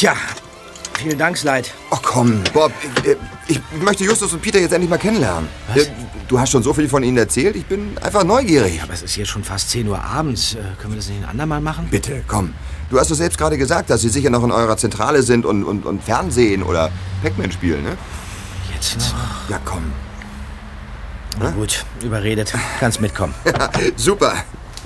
Tja, vielen Dank, Slide. Ach komm, Bob, ich möchte Justus und Peter jetzt endlich mal kennenlernen. Was? Du hast schon so viel von ihnen erzählt, ich bin einfach neugierig. Ja, aber es ist jetzt schon fast 10 Uhr abends. Können wir das nicht ein andermal machen? Bitte, komm. Du hast doch selbst gerade gesagt, dass Sie sicher noch in eurer Zentrale sind und Fernsehen oder Pac-Man spielen, ne? Jetzt noch. Ja, komm. Na gut, überredet. Kannst mitkommen. Super.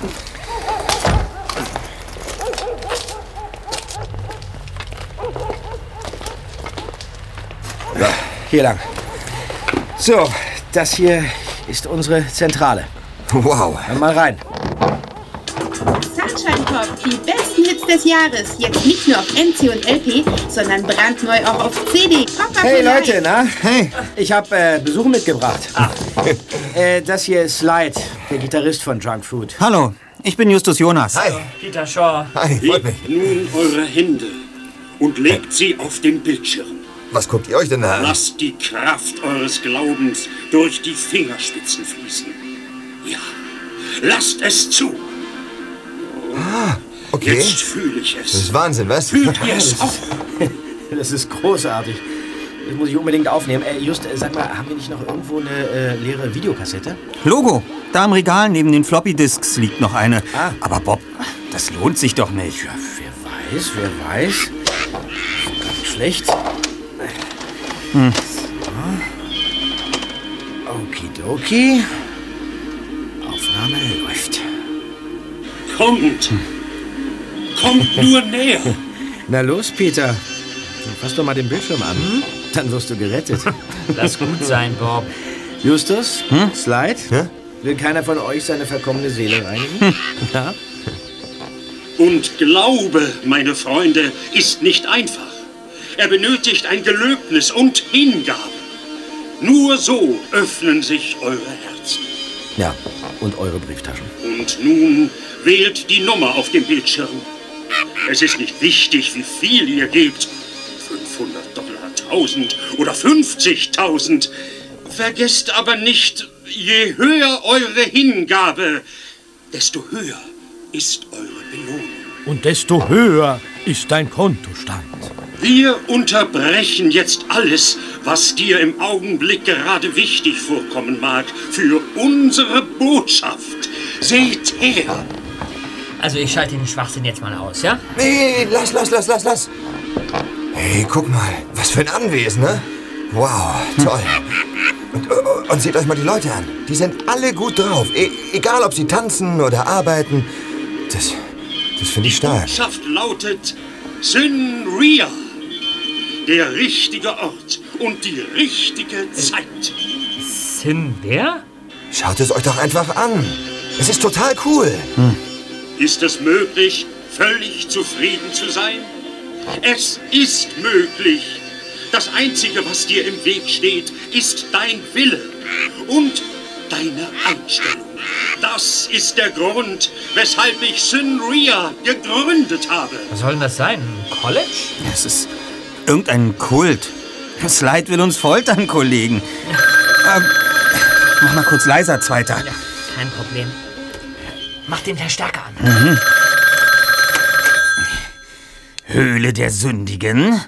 Ja. Hier lang. So, das hier ist unsere Zentrale. Wow. Dann mal rein. Sunshine Pop, die besten Hits des Jahres. Jetzt nicht nur auf MC und LP, sondern brandneu auch auf CD. Papa Hey Live. Leute, na? Hey. Ich habe Besuch mitgebracht. Das hier ist Slide, der Gitarrist von Junk Food. Hallo, ich bin Justus Jonas. Hi. Peter Shaw. Hi, freut mich. Hebt nun eure Hände und legt sie auf den Bildschirm. Was guckt ihr euch denn da an? Lasst die Kraft eures Glaubens durch die Fingerspitzen fließen. Ja, lasst es zu. Okay. Jetzt fühle ich Das es. ist Wahnsinn, was? Fühlt ihr es auch? Das ist großartig. Das muss ich unbedingt aufnehmen. Just, sag mal, haben wir nicht noch irgendwo eine leere Videokassette? Logo, da im Regal neben den Floppy-Disks liegt noch eine. Ah. Aber Bob, das lohnt sich doch nicht. Ja, wer weiß. Gar nicht schlecht. Okidoki. Aufnahme läuft. Kommt. Kommt nur näher. Na los, Peter. Fass doch mal den Bildschirm an. Dann wirst du gerettet. Lass gut sein, Bob. Justus, Slide. Ja? Will keiner von euch seine verkommene Seele reinigen? Ja? Und Glaube, meine Freunde, ist nicht einfach. Er benötigt ein Gelöbnis und Hingabe. Nur so öffnen sich eure Herzen. Ja, und eure Brieftaschen. Und nun wählt die Nummer auf dem Bildschirm. Es ist nicht wichtig, wie viel ihr gebt. $500, 1000 oder 50.000. Vergesst aber nicht, je höher eure Hingabe, desto höher ist eure Belohnung. Und desto höher ist dein Kontostand. Wir unterbrechen jetzt alles, was dir im Augenblick gerade wichtig vorkommen mag, für unsere Botschaft. Seht her! Also ich schalte den Schwachsinn jetzt mal aus, ja? Nee, lass. Hey, guck mal, was für ein Anwesen, ne? Wow, toll. Und seht euch mal die Leute an. Die sind alle gut drauf. Egal, ob sie tanzen oder arbeiten. Das finde ich Die stark. Botschaft lautet Synria. Der richtige Ort und die richtige Zeit. Sin wer? Schaut es euch doch einfach an. Es ist total cool. Ist es möglich, völlig zufrieden zu sein? Es ist möglich. Das Einzige, was dir im Weg steht, ist dein Wille und deine Einstellung. Das ist der Grund, weshalb ich Synria gegründet habe. Was soll denn das sein? Ein College? Es ist irgendein Kult. Slide will uns foltern, Kollegen. Mach mal kurz leiser, Zweiter. Ja, kein Problem. Mach den Verstärker an. Höhle der Sündigen.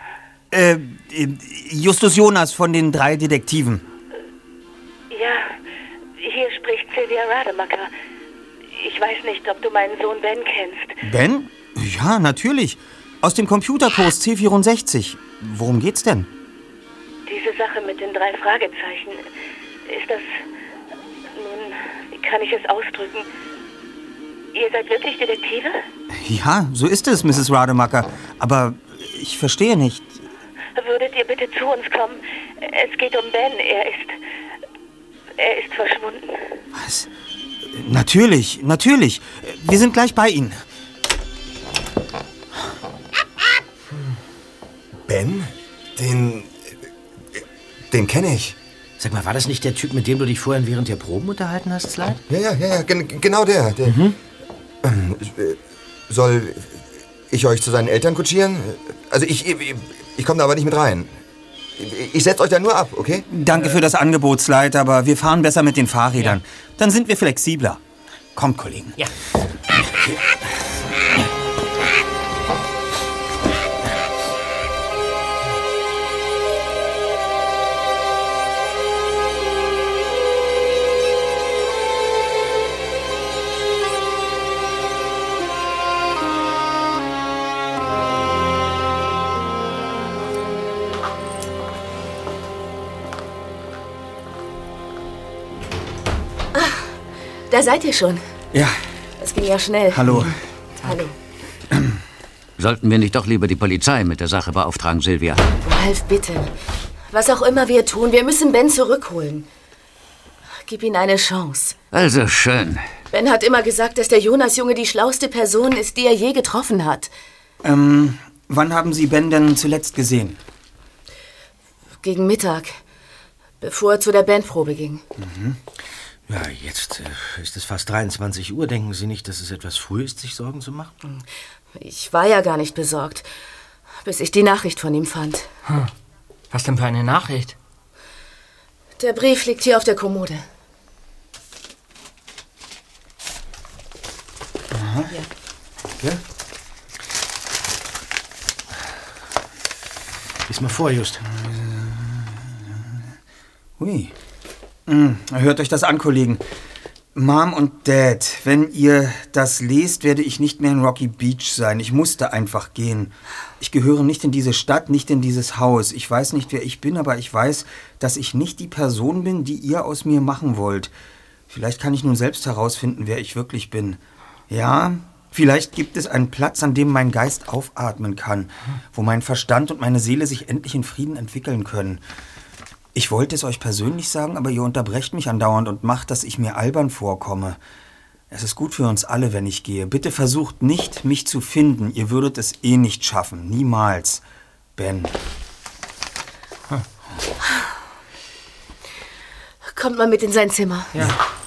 Justus Jonas von den 3 Detektiven. Ja, hier spricht Sylvia Rademacher. Ich weiß nicht, ob du meinen Sohn Ben kennst. Ben? Ja, natürlich. Aus dem Computerkurs C64. Worum geht's denn? Diese Sache mit den 3 Fragezeichen, ist das... Nun, wie kann ich es ausdrücken? Ihr seid wirklich Detektive? Ja, so ist es, Mrs. Rademacher. Aber ich verstehe nicht. Würdet ihr bitte zu uns kommen? Es geht um Ben. Er ist verschwunden. Was? Natürlich. Wir sind gleich bei Ihnen. Ben? Den kenne ich. Sag mal, war das nicht der Typ, mit dem du dich vorhin während der Proben unterhalten hast, Slide? Ja, genau der. Soll ich euch zu seinen Eltern kutschieren? Also ich komme da aber nicht mit rein. Ich setze euch da nur ab, okay? Danke für das Angebot, Slide, aber wir fahren besser mit den Fahrrädern. Dann sind wir flexibler. Kommt, Kollegen. Ja. Da seid ihr schon. Ja. Das ging ja schnell. Hallo. Hallo. Sollten wir nicht doch lieber die Polizei mit der Sache beauftragen, Sylvia? Ralf, bitte. Was auch immer wir tun, wir müssen Ben zurückholen. Gib ihm eine Chance. Also schön. Ben hat immer gesagt, dass der Jonas-Junge die schlauste Person ist, die er je getroffen hat. Wann haben Sie Ben denn zuletzt gesehen? Gegen Mittag, bevor er zu der Bandprobe ging. Mhm. Ja, jetzt ist es fast 23 Uhr. Denken Sie nicht, dass es etwas früh ist, sich Sorgen zu machen? Ich war ja gar nicht besorgt, bis ich die Nachricht von ihm fand. Was denn für eine Nachricht? Der Brief liegt hier auf der Kommode. Aha. Ja. Okay. Lies mal vor, Just. Hui. Hört euch das an, Kollegen. Mom und Dad, wenn ihr das lest, werde ich nicht mehr in Rocky Beach sein. Ich musste einfach gehen. Ich gehöre nicht in diese Stadt, nicht in dieses Haus. Ich weiß nicht, wer ich bin, aber ich weiß, dass ich nicht die Person bin, die ihr aus mir machen wollt. Vielleicht kann ich nun selbst herausfinden, wer ich wirklich bin. Ja, vielleicht gibt es einen Platz, an dem mein Geist aufatmen kann, wo mein Verstand und meine Seele sich endlich in Frieden entwickeln können. Ich wollte es euch persönlich sagen, aber ihr unterbrecht mich andauernd und macht, dass ich mir albern vorkomme. Es ist gut für uns alle, wenn ich gehe. Bitte versucht nicht, mich zu finden. Ihr würdet es eh nicht schaffen. Niemals. Ben. Kommt mal mit in sein Zimmer. Ja.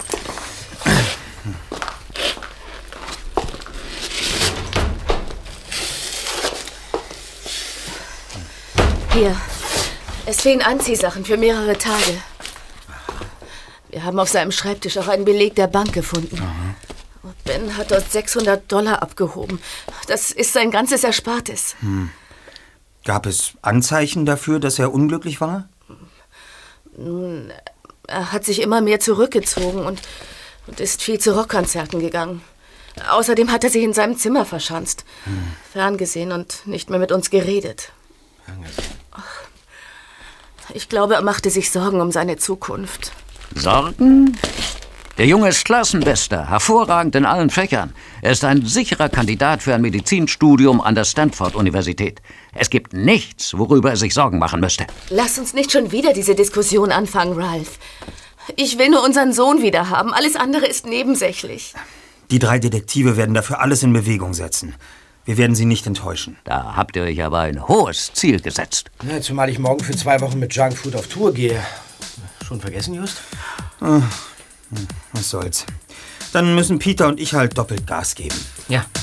Hier. Es fehlen Anziehsachen für mehrere Tage. Wir haben auf seinem Schreibtisch auch einen Beleg der Bank gefunden. Aha. Ben hat dort $600 abgehoben. Das ist sein ganzes Erspartes. Gab es Anzeichen dafür, dass er unglücklich war? Nun, er hat sich immer mehr zurückgezogen und ist viel zu Rockkonzerten gegangen. Außerdem hat er sich in seinem Zimmer verschanzt, ferngesehen und nicht mehr mit uns geredet. Ich glaube, er machte sich Sorgen um seine Zukunft. Sorgen? Der Junge ist Klassenbester, hervorragend in allen Fächern. Er ist ein sicherer Kandidat für ein Medizinstudium an der Stanford-Universität. Es gibt nichts, worüber er sich Sorgen machen müsste. Lass uns nicht schon wieder diese Diskussion anfangen, Ralph. Ich will nur unseren Sohn wieder haben. Alles andere ist nebensächlich. Die 3 Detektive werden dafür alles in Bewegung setzen. Wir werden sie nicht enttäuschen. Da habt ihr euch aber ein hohes Ziel gesetzt. Ja, zumal ich morgen für 2 Wochen mit Junkfood auf Tour gehe. Schon vergessen, Just? Was soll's. Dann müssen Peter und ich halt doppelt Gas geben. Ja.